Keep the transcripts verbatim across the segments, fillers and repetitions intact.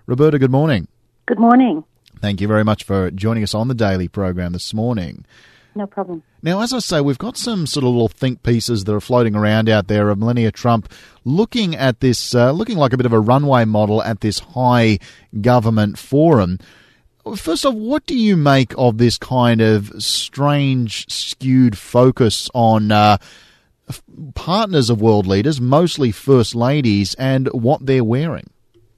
Roberta, good morning. Good morning. Thank you very much for joining us on the daily program this morning. No problem. Now, as I say, we've got some sort of little think pieces that are floating around out there of Melania Trump looking at this, uh, looking like a bit of a runway model at this high government forum. First off, what do you make of this kind of strange, skewed focus on uh, partners of world leaders, mostly first ladies, and what they're wearing?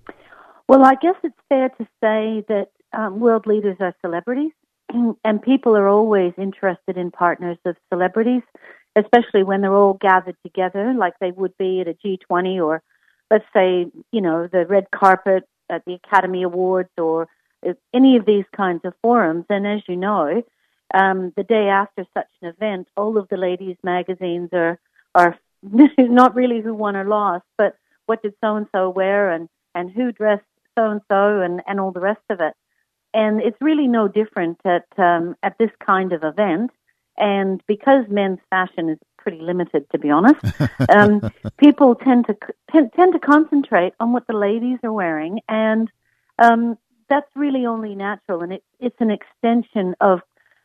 Well, I guess it's fair to say that um, world leaders are celebrities, and people are always interested in partners of celebrities, especially when they're all gathered together like they would be at a G twenty or, let's say, you know, the red carpet at the Academy Awards or any of these kinds of forums. And as you know, um, the day after such an event, all of the ladies' magazines are, are not really who won or lost, but what did so-and-so wear and, and who dressed so-and-so and, and all the rest of it. And it's really no different at um, at this kind of event. And because men's fashion is pretty limited, to be honest, um, people tend to tend, tend to concentrate on what the ladies are wearing, and um, that's really only natural. And it, it's an extension of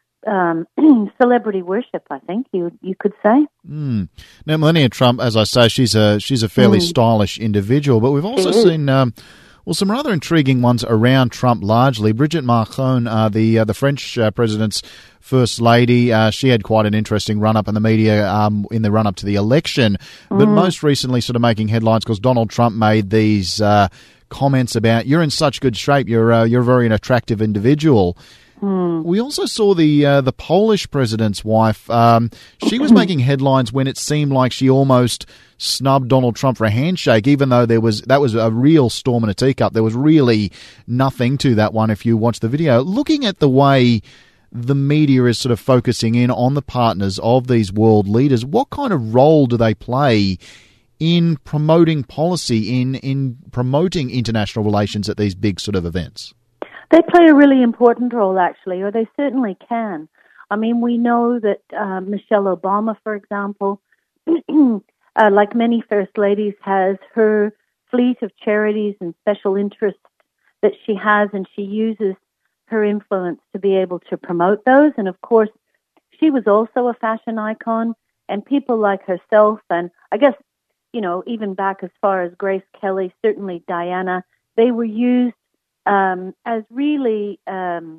um, celebrity worship, I think you you could say. Mm. Now, Melania Trump, as I say, she's a she's a fairly mm. stylish individual, but we've also seen. Um, Well, some rather intriguing ones around Trump largely. Brigitte Macron, uh, the uh, the French uh, president's first lady, uh, she had quite an interesting run-up in the media um, in the run-up to the election, but mm. most recently sort of making headlines because Donald Trump made these uh, comments about, you're in such good shape, you're, uh, you're a very attractive individual. Mm. We also saw the uh, the Polish president's wife. Um, she was making headlines when it seemed like she almost snubbed Donald Trump for a handshake, even though there was that was a real storm in a teacup. There was really nothing to that one if you watch the video. Looking at the way the media is sort of focusing in on the partners of these world leaders, what kind of role do they play in promoting policy, in in promoting international relations at these big sort of events? They play a really important role, actually, or they certainly can. I mean, we know that uh, Michelle Obama, for example, uh, like many first ladies, has her fleet of charities and special interests that she has, and she uses her influence to be able to promote those. And, of course, she was also a fashion icon, and people like herself, and I guess, you know, even back as far as Grace Kelly, certainly Diana, they were used Um, as really um,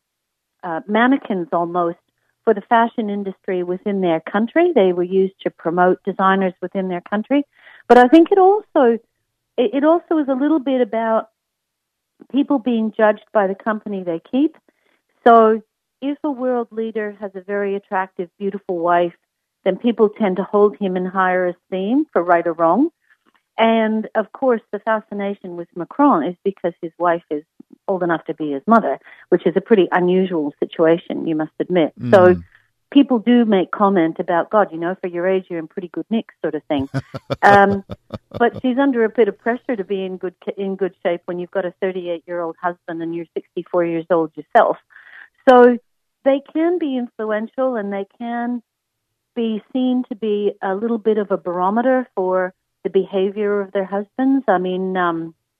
uh, mannequins almost for the fashion industry within their country. They were used to promote designers within their country. But I think it also it, it also is a little bit about people being judged by the company they keep. So if a world leader has a very attractive, beautiful wife, then people tend to hold him in higher esteem for right or wrong. And, of course, the fascination with Macron is because his wife is old enough to be his mother, which is a pretty unusual situation, you must admit. Mm. So people do make comment about, God, you know, for your age, you're in pretty good nick, sort of thing. um, but she's under a bit of pressure to be in good in good shape when you've got a thirty-eight-year-old husband and you're sixty-four years old yourself. So they can be influential, and they can be seen to be a little bit of a barometer for the behavior of their husbands. I mean, um,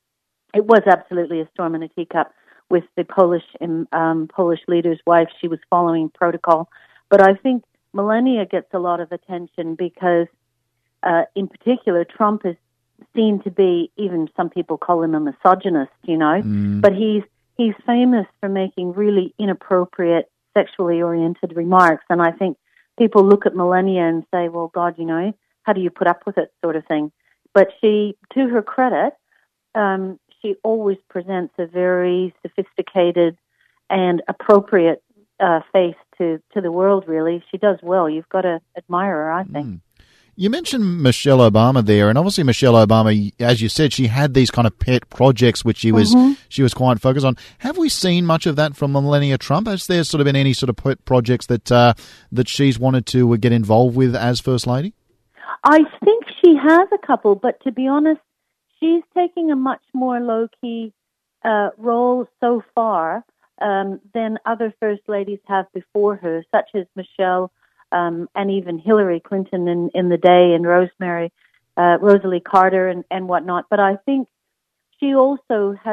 it was absolutely a storm in a teacup with the Polish um, Polish leader's wife. She was following protocol. But I think Melania gets a lot of attention because, uh, in particular, Trump is seen to be, even some people call him a misogynist, you know, mm. but he's he's famous for making really inappropriate sexually oriented remarks. And I think people look at Melania and say, well, God, you know, how do you put up with it, sort of thing? But she, to her credit, um, she always presents a very sophisticated and appropriate uh, face to, to the world, really. She does well. You've got to admire her, I think. Mm. You mentioned Michelle Obama there, and obviously Michelle Obama, as you said, she had these kind of pet projects which she was mm-hmm. she was quite focused on. Have we seen much of that from Melania Trump? Has there sort of been any sort of pet projects that uh, that she's wanted to get involved with as First Lady? I think she has a couple, but to be honest, she's taking a much more low-key uh, role so far um, than other First Ladies have before her, such as Michelle um, and even Hillary Clinton in, in the day, and Rosemary, uh, Rosalie Carter and, and whatnot. But I think she also has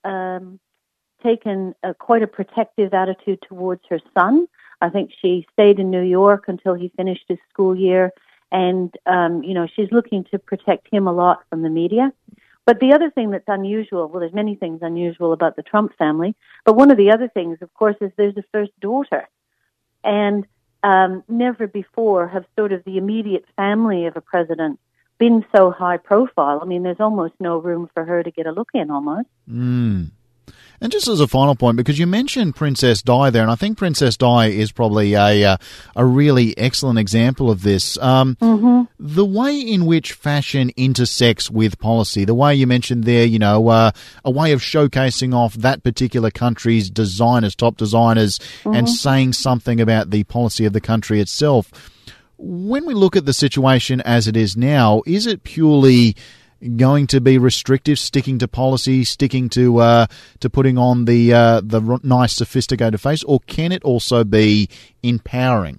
um, taken a, quite a protective attitude towards her son. I think she stayed in New York until he finished his school year, and um, you know, she's looking to protect him a lot from the media. But the other thing that's unusual, well, there's many things unusual about the Trump family, but one of the other things, of course, is there's a first daughter. And um, never before have sort of the immediate family of a president been so high profile. I mean, there's almost no room for her to get a look in, almost. Mm. And just as a final point, because you mentioned Princess Di there, and I think Princess Di is probably a uh, a really excellent example of this. Um, mm-hmm. The way in which fashion intersects with policy, the way you mentioned there, you know, uh, a way of showcasing off that particular country's designers, top designers, mm-hmm. and saying something about the policy of the country itself. When we look at the situation as it is now, is it purely going to be restrictive, sticking to policy, sticking to uh, to putting on the uh, the nice, sophisticated face, or can it also be empowering?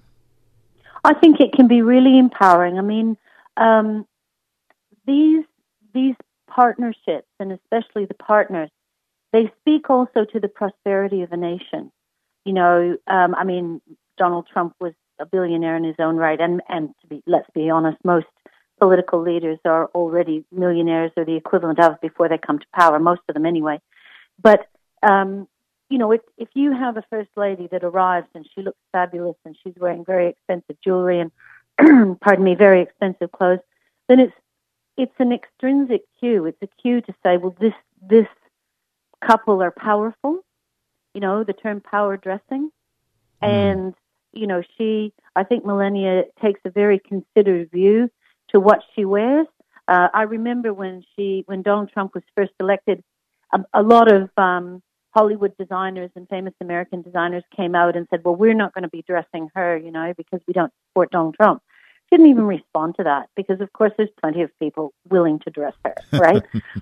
I think it can be really empowering. I mean, um, these these partnerships, and especially the partners, they speak also to the prosperity of a nation. You know, um, I mean, Donald Trump was a billionaire in his own right, and and to be, let's be honest, most political leaders are already millionaires or the equivalent of before they come to power, most of them anyway. But, um, you know, if, if you have a first lady that arrives and she looks fabulous and she's wearing very expensive jewelry and, pardon me, very expensive clothes, then it's it's an extrinsic cue. It's a cue to say, well, this this couple are powerful, you know, the term power dressing. Mm. And, you know, she, I think Melania takes a very considered view to what she wears. Uh, I remember when she, when Donald Trump was first elected, a, a lot of um, Hollywood designers and famous American designers came out and said, well, we're not going to be dressing her, you know, because we don't support Donald Trump. She didn't even respond to that because, of course, there's plenty of people willing to dress her, right?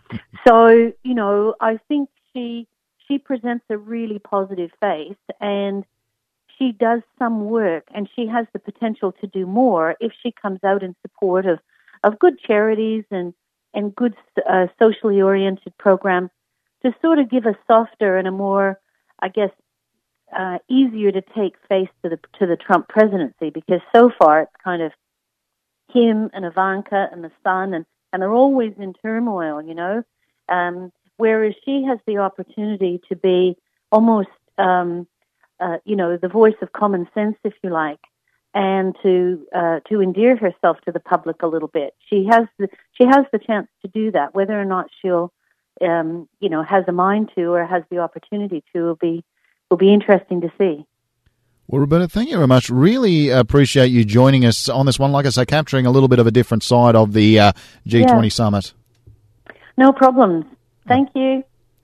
So, you know, I think she she presents a really positive face, and she does some work, and she has the potential to do more if she comes out in support of, of good charities and, and good uh, socially oriented programs to sort of give a softer and a more, I guess, uh, easier to take face to the to the Trump presidency, because so far it's kind of him and Ivanka and the son, and, and they're always in turmoil, you know, um, whereas she has the opportunity to be almost, um, uh, you know, the voice of common sense, if you like, and to uh, to endear herself to the public a little bit. She has the she has the chance to do that. Whether or not she'll, um, you know, has a mind to or has the opportunity to will be will be interesting to see. Well, Roberta, thank you very much. Really appreciate you joining us on this one. Like I say, capturing a little bit of a different side of the uh, G twenty yeah. summit. No problems. Thank you.